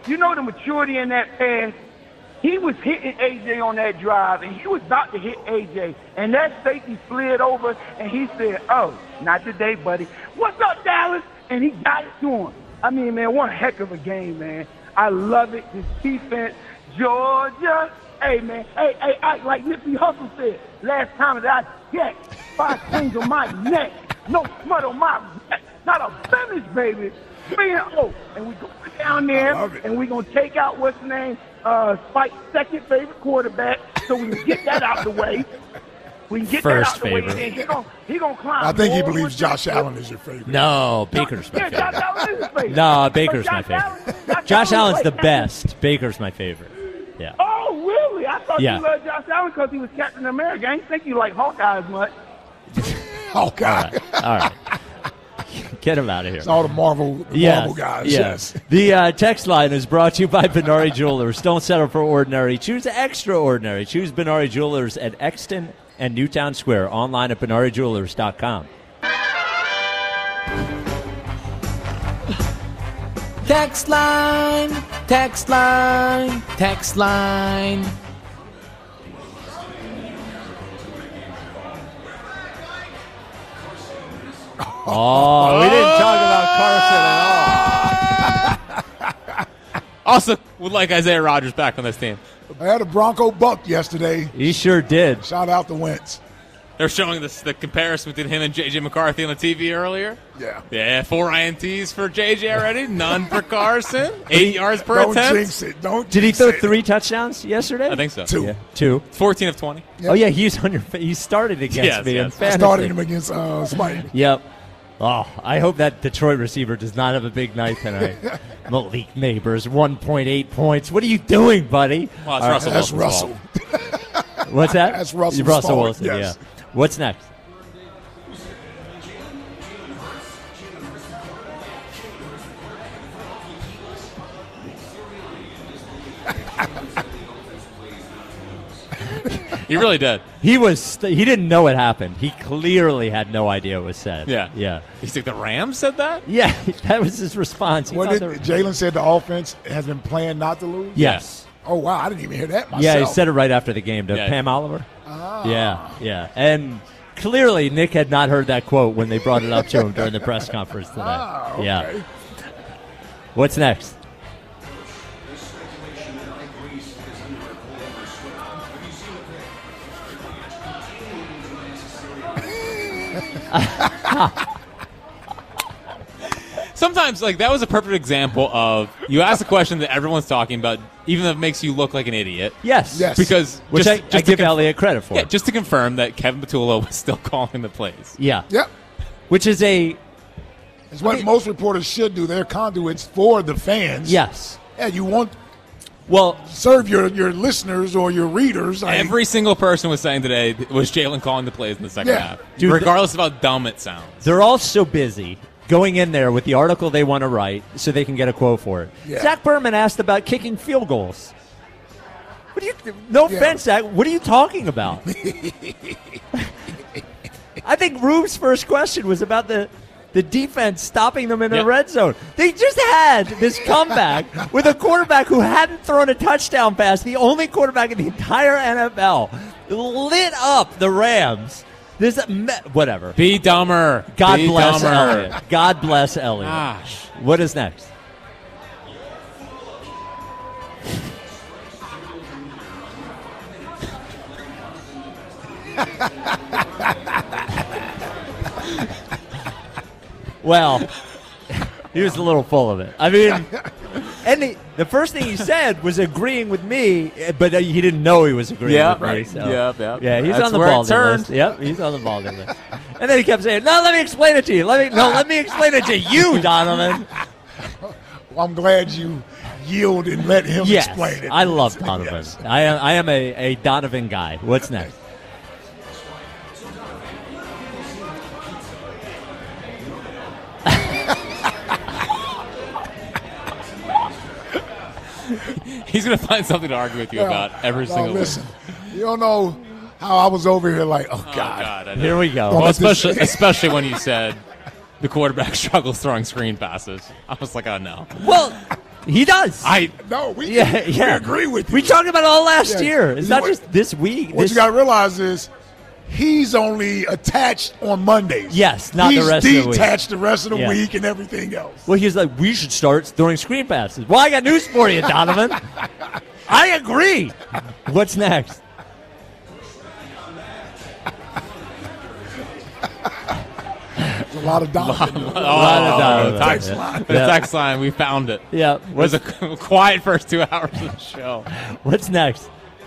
You know the maturity in that pass. He was hitting A.J. on that drive, and he was about to hit A.J., and that safety slid over, and he said, oh, not today, buddy. What's up, Dallas? And he got it to him. I mean, man, one heck of a game, man. I love it. This defense, Georgia. Hey, man. Hey, like Nipsey Hussle said last time that I checked, 5 things on my neck, no smut on my neck, not a finish, baby. 3-0. And we go down there, and we're going to take out, what's the name, Spike's second favorite quarterback, so we can get that out the way. We can get
First
that out the
favorite.
way. And he gonna climb.
I think he
more
believes
with
Josh
this.
Allen is your favorite.
No, Baker's my
Yeah,
favorite.
Josh Allen is his favorite.
No, Baker's
But
my
Josh
favorite. Josh Allen's the best. Baker's my favorite. Yeah.
Oh, really? I thought
Yeah.
you loved Josh Allen because he was Captain America. I didn't think you like Hawkeye as much.
Hawkeye.
All right. Get him out of here.
It's all the Marvel guys. Yes.
The text line is brought to you by Benari Jewelers. Don't settle for ordinary. Choose extraordinary. Choose Benari Jewelers at Exton and Newtown Square. Online at BenariJewelers.com.
Text line, text line, text line.
Oh, we didn't talk about Carson at all.
Also, would like Isaiah Rodgers back on this team.
I had a Bronco buck yesterday.
He sure did.
Shout out to Wentz.
They're showing the comparison between him and J.J. McCarthy on the TV earlier.
Yeah.
Yeah, 4 INTs for J.J. already, none for Carson. 8 yards per attempt.
Don't jinx it.
Did he throw 3 touchdowns yesterday?
I think so.
2.
Yeah. 2.
14 of 20.
Yep.
Oh, yeah, he's on your he started against me in
I
fantasy.
started him against Spike.
Yep. Oh, I hope that Detroit receiver does not have a big night tonight. Malik Neighbors, 1.8 points. What are you doing, buddy?
Well, that's
That's
Russell.
What's that?
That's Russell's
Russell
fault,
Wilson,
yes.
yeah. What's next?
He really did.
He didn't know it happened. He clearly had no idea what was said.
Yeah.
Yeah.
He's like, the Rams said that?
Yeah, that was his response. He
What
thought
did Jalen said the offense has been playing not to lose?
Yes.
Oh, wow. I didn't even hear that myself.
Yeah, he said it right after the game to
Yeah.
Pam Oliver.
Ah.
Yeah. And clearly Nick had not heard that quote when they brought it up to him during the press conference today.
Ah, okay.
Yeah. What's next?
Sometimes, like, that was a perfect example of you ask a question that everyone's talking about, even if it makes you look like an idiot.
Yes.
Because
Which I
to
give Elliott credit for.
Yeah, just to confirm that Kevin Patullo was still calling the plays.
Yeah.
Yep.
Which is
It's what most reporters should do. They're conduits for the fans.
Yes.
Yeah, you want
well
serve your listeners or your readers.
Every single person was saying today was Jalen calling the plays in the second
Yeah.
half,
Dude,
regardless of how dumb it sounds.
they're all so busy going in there with the article they want to write so they can get a quote for it.
Yeah.
Zach Berman asked about kicking field goals. What do you? No
Yeah.
offense, Zach. What are you talking about? I think Rube's first question was about the defense stopping them in the red zone. They just had this comeback with a quarterback who hadn't thrown a touchdown pass, the only quarterback in the entire NFL, lit up the Rams. Whatever.
Be dumber.
God
Be
bless
dumber.
Elliott. God bless Elliott.
Gosh.
What is next? Well, he was a little full of it. I mean, and the first thing he said was agreeing with me, but he didn't know he was agreeing with me. So. Yeah, he's
That's
on the
where it
ball
turned.
list. Yep, he's on the ball list. And then he kept saying, "No, let me explain it to you. Let me explain it to you, Donovan."
Well, I'm glad you yield and let him
Yes,
explain it.
I love Donovan.
Yes.
I am a Donovan guy. What's next?
He's going to find something to argue with you about every single
listen, you don't know how I was over here like, oh, God.
I know.
Here we go.
Don't
Well,
let this-
especially when you said the quarterback struggles throwing screen passes. I was like, oh, no.
Well, He does.
We agree with you.
We talked about it all last year. It's not just this week.
What you got to realize is he's only attached on Mondays.
Yes, not the rest of the week.
He's detached the rest of the week and everything else.
Well, he's like, we should start throwing screen passes. Well, I got news for you, Donovan. I agree. What's next?
A lot of Donovan.
A lot of Donovan. The text line, we found it.
Yeah.
It was a quiet first 2 hours of the show.
What's next?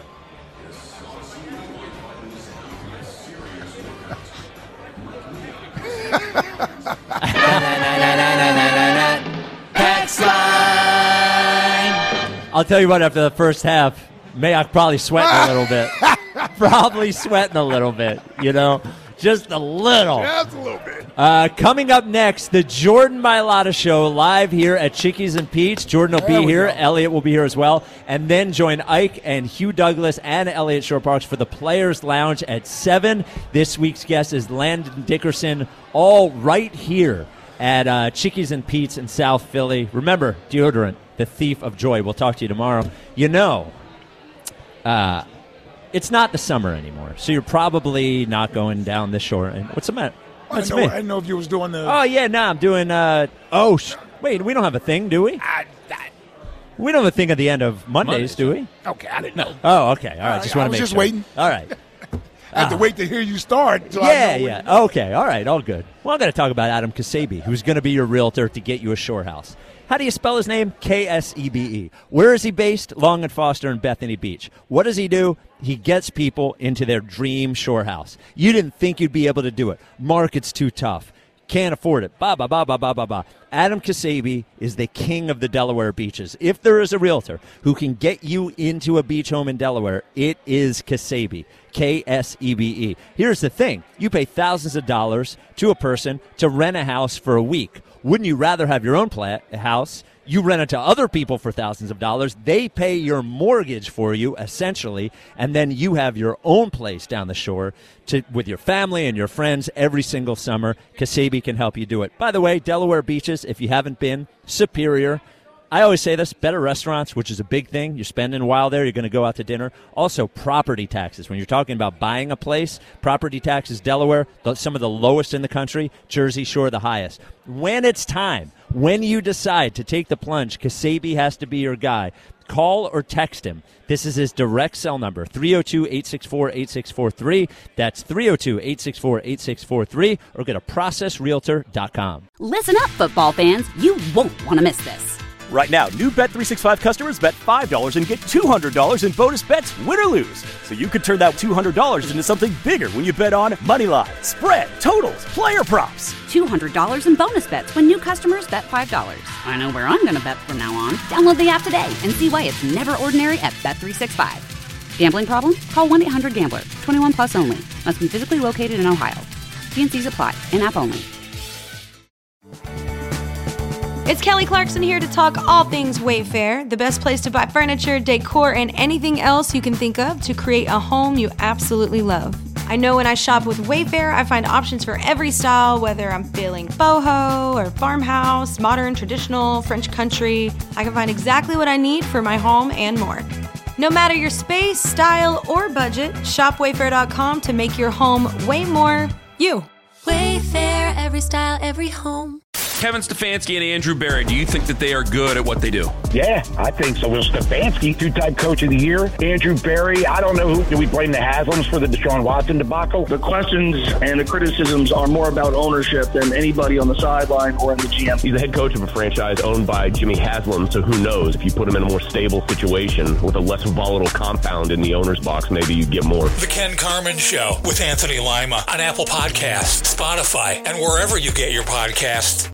Text line.
I'll tell you what, after the first half, Mayock probably sweating a little bit. Probably sweating a little bit, you know? Just a little.
Just a little bit.
Coming up next, the Jordan Mailata Show live here at Chickies and Pete's. Jordan will be here. Elliot will be here as well. And then join Ike and Hugh Douglas and Elliot Shore-Parks for the Players Lounge at 7. This week's guest is Landon Dickerson, all right here at Chickies and Pete's in South Philly. Remember, deodorant, the thief of joy. We'll talk to you tomorrow. You know, it's not the summer anymore, so you're probably not going down the shore. And what's the matter?
I didn't know if you was doing the...
Oh, yeah, no, I'm doing... wait, we don't have a thing, do we? We don't have a thing at the end of Mondays, do we?
Okay, I didn't know.
Oh, okay, all right. Just want to make sure.
I was just waiting.
All right.
I have to wait to hear you start.
Yeah. Okay, all right, all good. Well, I'm going to talk about Adam Kasabi, who's going to be your realtor to get you a shore house. How do you spell his name? K-S-E-B-E. Where is he based? Long and Foster and Bethany Beach. What does he do? He gets people into their dream shore house. You didn't think you'd be able to do it. Market's too tough. Can't afford it. Adam Kasabi is the king of the Delaware beaches. If there is a realtor who can get you into a beach home in Delaware, it is Kasabi. K-S-E-B-E. Here's the thing. You pay thousands of dollars to a person to rent a house for a week. Wouldn't you rather have your own house? You rent it to other people for thousands of dollars. They pay your mortgage for you, essentially, and then you have your own place down the shore with your family and your friends every single summer. Kasabi can help you do it. By the way, Delaware beaches, if you haven't been, superior. I always say this, better restaurants, which is a big thing. You're spending a while there. You're going to go out to dinner. Also, property taxes. When you're talking about buying a place, property taxes, Delaware, some of the lowest in the country. Jersey Shore, the highest. When it's time, when you decide to take the plunge, Kasabi has to be your guy. Call or text him. This is his direct cell number, 302-864-8643. That's 302-864-8643. Or go to processrealtor.com.
Listen up, football fans. You won't want to miss this.
Right now, new Bet365 customers bet $5 and get $200 in bonus bets, win or lose. So you could turn that $200 into something bigger when you bet on money line, spread, totals, player props.
$200 in bonus bets when new customers bet $5. I know where I'm going to bet from now on. Download the app today and see why it's never ordinary at Bet365. Gambling problem? Call 1-800-GAMBLER. 21 plus only. Must be physically located in Ohio. T&Cs apply. In-app only.
It's Kelly Clarkson here to talk all things Wayfair, the best place to buy furniture, decor, and anything else you can think of to create a home you absolutely love. I know when I shop with Wayfair, I find options for every style, whether I'm feeling boho or farmhouse, modern, traditional, French country. I can find exactly what I need for my home and more. No matter your space, style, or budget, shop Wayfair.com to make your home way more you.
Wayfair, every style, every home.
Kevin Stefanski and Andrew Berry, do you think that they are good at what they do?
Yeah, I think so. Well, Stefanski, two-time coach of the year. Andrew Berry, I don't know who. Do we blame the Haslams for the Deshaun Watson debacle?
The questions and the criticisms are more about ownership than anybody on the sideline or in the GM.
He's the head coach of a franchise owned by Jimmy Haslam, so who knows? If you put him in a more stable situation with a less volatile compound in the owner's box, maybe you'd get more.
The Ken Carman Show with Anthony Lima on Apple Podcasts, Spotify, and wherever you get your podcasts.